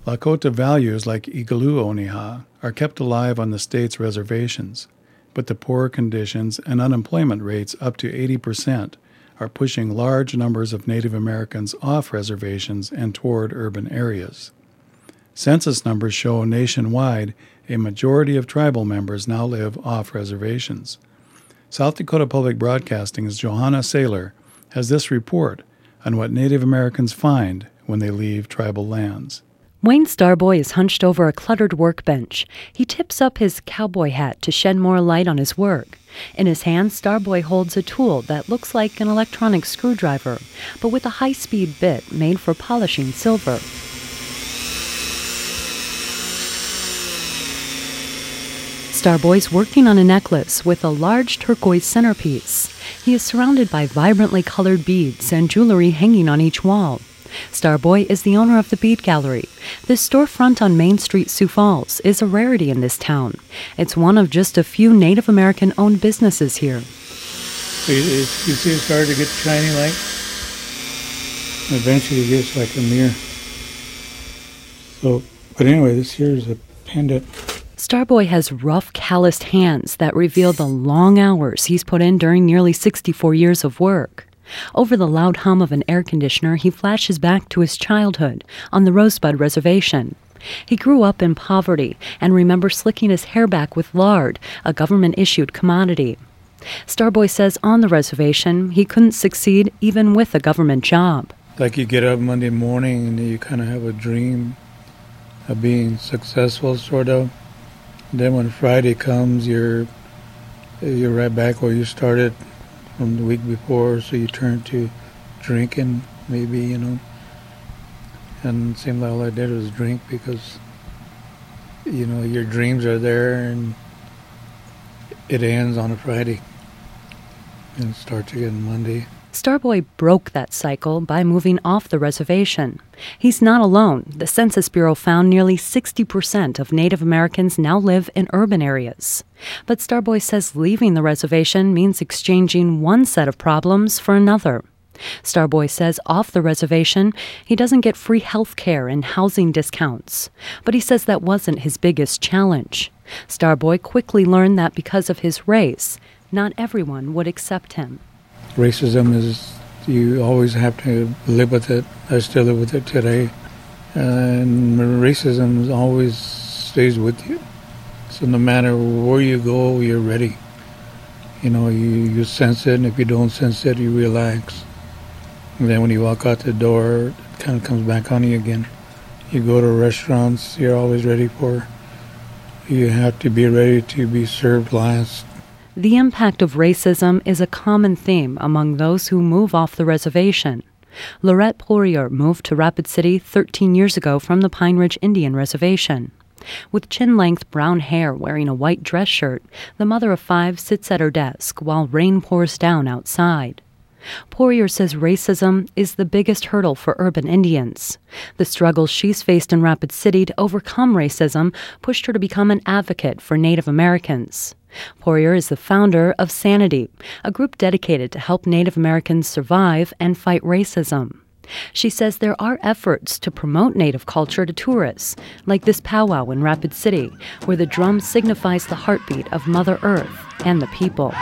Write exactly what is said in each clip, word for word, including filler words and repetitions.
Lakota values like Igloo-o-Niha are kept alive on the state's reservations, but the poor conditions and unemployment rates up to eighty percent are pushing large numbers of Native Americans off reservations and toward urban areas. Census numbers show nationwide a majority of tribal members now live off reservations. South Dakota Public Broadcasting's Johanna Saylor has this report on what Native Americans find when they leave tribal lands. Wayne Starboy is hunched over a cluttered workbench. He tips up his cowboy hat to shed more light on his work. In his hand, Starboy holds a tool that looks like an electronic screwdriver, but with a high-speed bit made for polishing silver. Starboy's working on a necklace with a large turquoise centerpiece. He is surrounded by vibrantly colored beads and jewelry hanging on each wall. Starboy is the owner of the Bead Gallery. This storefront on Main Street, Sioux Falls, is a rarity in this town. It's one of just a few Native American-owned businesses here. So you, you see it started to get shiny light? Eventually it gets like a mirror. So, but anyway, this here is a pendant. Starboy has rough, calloused hands that reveal the long hours he's put in during nearly sixty-four years of work. Over the loud hum of an air conditioner, he flashes back to his childhood on the Rosebud Reservation. He grew up in poverty and remembers slicking his hair back with lard, a government-issued commodity. Starboy says on the reservation he couldn't succeed even with a government job. Like you get up Monday morning and you kind of have a dream of being successful, sort of. Then when Friday comes, you're you're right back where you started from the week before, so you turn to drinking, maybe, you know. And it seemed like all I did was drink because, you know, your dreams are there and it ends on a Friday and it starts again Monday. Starboy broke that cycle by moving off the reservation. He's not alone. The Census Bureau found nearly sixty percent of Native Americans now live in urban areas. But Starboy says leaving the reservation means exchanging one set of problems for another. Starboy says off the reservation, he doesn't get free health care and housing discounts. But he says that wasn't his biggest challenge. Starboy quickly learned that because of his race, not everyone would accept him. Racism is, you always have to live with it. I still live with it today. And racism always stays with you. So no matter where you go, you're ready. You know, you, you sense it, and if you don't sense it, you relax. And then when you walk out the door, it kind of comes back on you again. You go to restaurants, you're always ready for, you have to be ready to be served last. The impact of racism is a common theme among those who move off the reservation. Lorette Poirier moved to Rapid City thirteen years ago from the Pine Ridge Indian Reservation. With chin-length brown hair wearing a white dress shirt, the mother of five sits at her desk while rain pours down outside. Poirier says racism is the biggest hurdle for urban Indians. The struggles she's faced in Rapid City to overcome racism pushed her to become an advocate for Native Americans. Poirier is the founder of Sanity, a group dedicated to help Native Americans survive and fight racism. She says there are efforts to promote Native culture to tourists, like this powwow in Rapid City, where the drum signifies the heartbeat of Mother Earth and the people.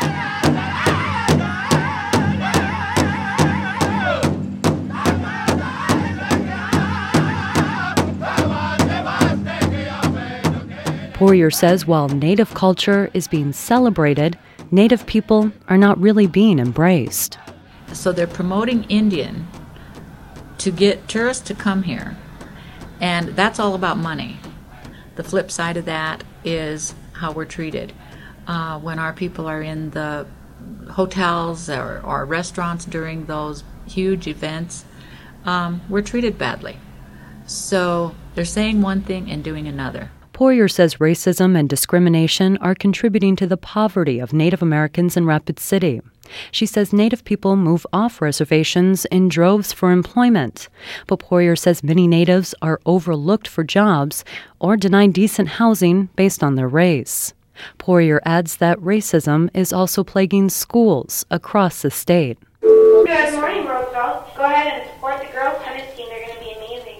Poirier says while Native culture is being celebrated, Native people are not really being embraced. So they're promoting Indian to get tourists to come here, and that's all about money. The flip side of that is how we're treated. Uh, when our people are in the hotels or, or restaurants during those huge events, um, we're treated badly. So they're saying one thing and doing another. Poirier says racism and discrimination are contributing to the poverty of Native Americans in Rapid City. She says Native people move off reservations in droves for employment. But Poirier says many Natives are overlooked for jobs or denied decent housing based on their race. Poirier adds that racism is also plaguing schools across the state. Good morning, Roseville. Go ahead and support the girls' tennis team. They're going to be amazing.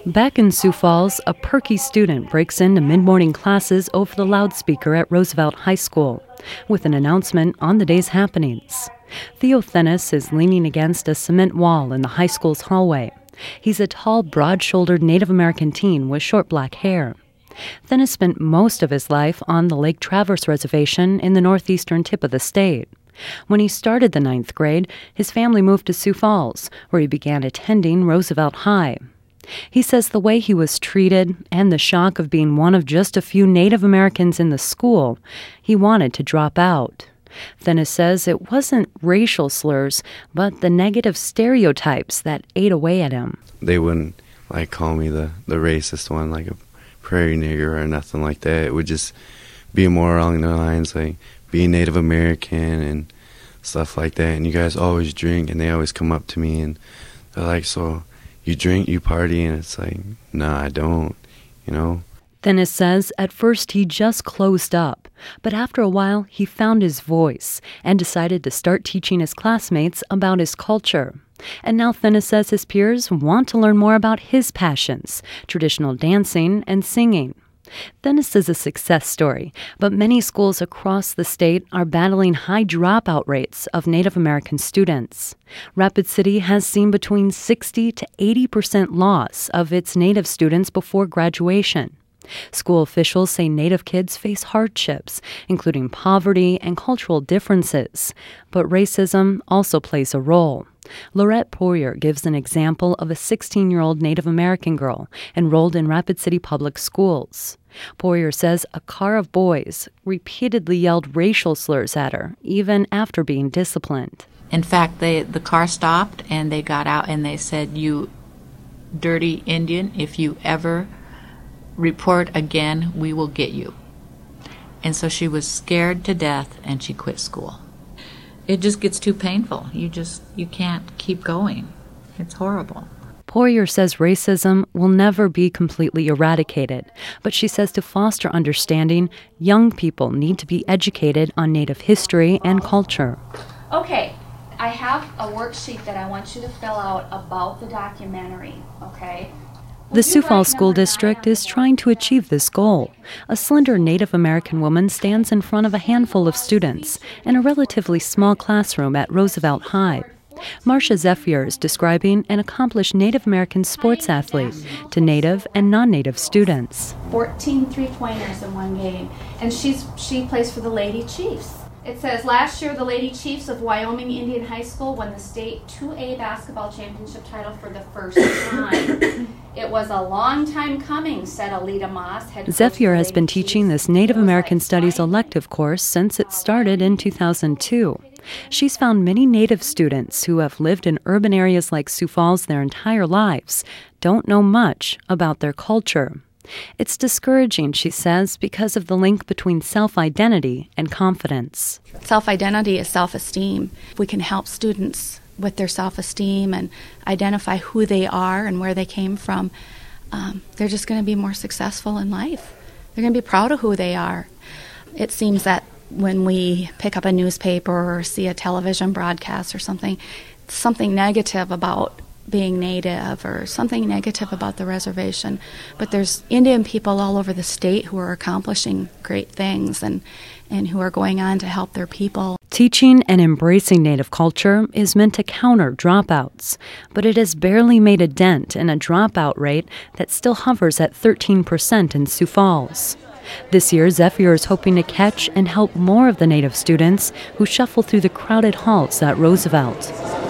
Back in Sioux Falls, a perky student breaks into mid-morning classes over the loudspeaker at Roosevelt High School with an announcement on the day's happenings. Theo Thenis is leaning against a cement wall in the high school's hallway. He's a tall, broad-shouldered Native American teen with short black hair. Thenis spent most of his life on the Lake Traverse Reservation in the northeastern tip of the state. When he started the ninth grade, his family moved to Sioux Falls, where he began attending Roosevelt High. He says the way he was treated and the shock of being one of just a few Native Americans in the school, he wanted to drop out. Thenis says it wasn't racial slurs, but the negative stereotypes that ate away at him. They wouldn't like call me the, the racist one, like a prairie nigger or nothing like that. It would just be more along the lines like being Native American and stuff like that. And you guys always drink, and they always come up to me and they're like, so you drink, you party, and it's like, nah, I don't, you know. Thenis says at first he just closed up, but after a while he found his voice and decided to start teaching his classmates about his culture. And now Thenis says his peers want to learn more about his passions, traditional dancing and singing. Thenis is a success story, but many schools across the state are battling high dropout rates of Native American students. Rapid City has seen between sixty to eighty percent loss of its Native students before graduation. School officials say Native kids face hardships, including poverty and cultural differences, but racism also plays a role. Lorette Poirier gives an example of a sixteen-year-old Native American girl enrolled in Rapid City Public Schools. Poirier says a car of boys repeatedly yelled racial slurs at her, even after being disciplined. In fact, they, the car stopped and they got out and they said, "You dirty Indian, if you ever report again, we will get you." And so she was scared to death and she quit school. It just gets too painful. You just, you can't keep going. It's horrible. Poirier says racism will never be completely eradicated, but she says to foster understanding, young people need to be educated on Native history and culture. Okay, I have a worksheet that I want you to fill out about the documentary, okay? The Sioux Falls School District is trying to achieve this goal. A slender Native American woman stands in front of a handful of students in a relatively small classroom at Roosevelt High. Marcia Zephyr is describing an accomplished Native American sports athlete to Native and non-Native students. fourteen three-pointers in one game, and she's she plays for the Lady Chiefs. It says, last year the Lady Chiefs of Wyoming Indian High School won the state two A basketball championship title for the first time. It was a long time coming, said Alita Moss. Zephyr has been teaching this Native American Studies elective course since it started in two thousand two. She's found many Native students who have lived in urban areas like Sioux Falls their entire lives don't know much about their culture. It's discouraging, she says, because of the link between self-identity and confidence. Self-identity is self-esteem. If we can help students with their self-esteem and identify who they are and where they came from, um, they're just going to be more successful in life. They're going to be proud of who they are. It seems that when we pick up a newspaper or see a television broadcast or something, something negative about being Native or something negative about the reservation. But there's Indian people all over the state who are accomplishing great things and, and who are going on to help their people. Teaching and embracing Native culture is meant to counter dropouts, but it has barely made a dent in a dropout rate that still hovers at thirteen percent in Sioux Falls. This year, Zephyr is hoping to catch and help more of the Native students who shuffle through the crowded halls at Roosevelt.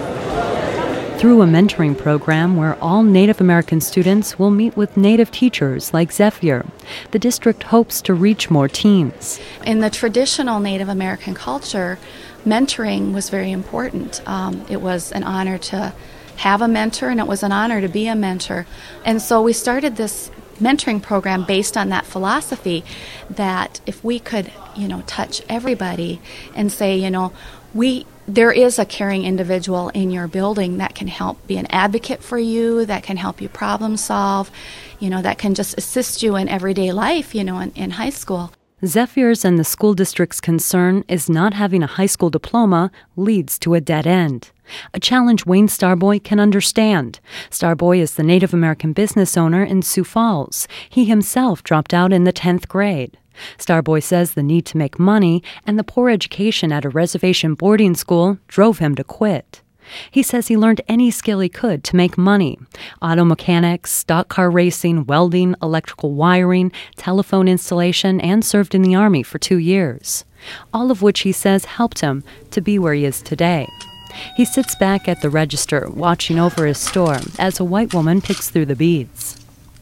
Through a mentoring program where all Native American students will meet with Native teachers like Zephyr, the district hopes to reach more teens. In the traditional Native American culture, mentoring was very important. Um, it was an honor to have a mentor, and it was an honor to be a mentor. And so we started this mentoring program based on that philosophy that if we could, you know, touch everybody and say, you know, we there is a caring individual in your building that can help be an advocate for you, that can help you problem solve, you know, that can just assist you in everyday life, you know, in, in high school. Zephyr's and the school district's concern is not having a high school diploma leads to a dead end. A challenge Wayne Starboy can understand. Starboy is the Native American business owner in Sioux Falls. He himself dropped out in the tenth grade. Starboy says the need to make money and the poor education at a reservation boarding school drove him to quit. He says he learned any skill he could to make money: auto mechanics, stock car racing, welding, electrical wiring, telephone installation, and served in the Army for two years. All of which he says helped him to be where he is today. He sits back at the register, watching over his store as a white woman picks through the beads.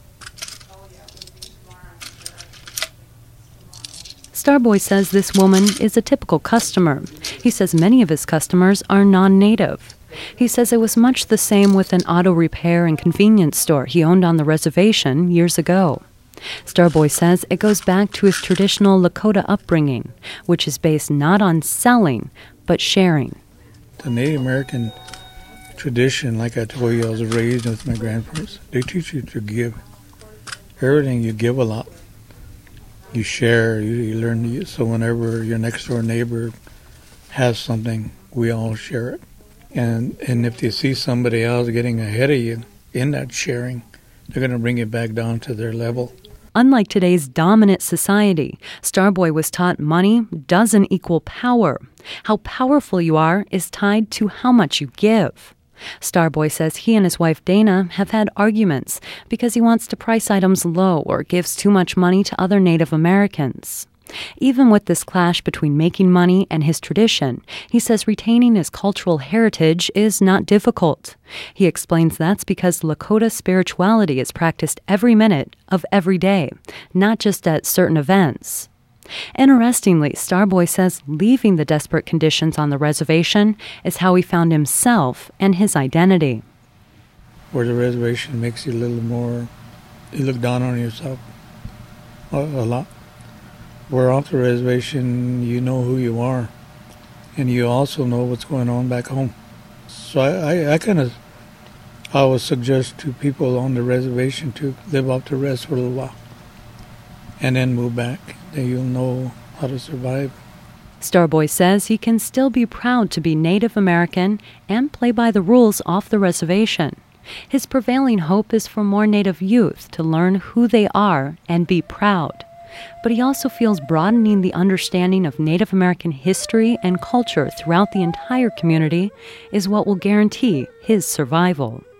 Starboy says this woman is a typical customer. He says many of his customers are non-native. He says it was much the same with an auto repair and convenience store he owned on the reservation years ago. Starboy says it goes back to his traditional Lakota upbringing, which is based not on selling, but sharing. The Native American tradition, like I told you, I was raised with my grandparents. They teach you to give. Everything you give a lot. You share, you, you learn, so whenever your next door neighbor has something, we all share it. And and if you see somebody else getting ahead of you in that sharing, they're going to bring it back down to their level. Unlike today's dominant society, Starboy was taught money doesn't equal power. How powerful you are is tied to how much you give. Starboy says he and his wife Dana have had arguments because he wants to price items low or gives too much money to other Native Americans. Even with this clash between making money and his tradition, he says retaining his cultural heritage is not difficult. He explains that's because Lakota spirituality is practiced every minute of every day, not just at certain events. Interestingly, Starboy says leaving the desperate conditions on the reservation is how he found himself and his identity. Where the reservation makes you a little more, you look down on yourself a, a lot. Where off the reservation, you know who you are, and you also know what's going on back home. So I, I, I kind of, I would suggest to people on the reservation to live off the rest for a little while, and then move back. Then you'll know how to survive. Starboy says he can still be proud to be Native American and play by the rules off the reservation. His prevailing hope is for more Native youth to learn who they are and be proud. But he also feels broadening the understanding of Native American history and culture throughout the entire community is what will guarantee his survival.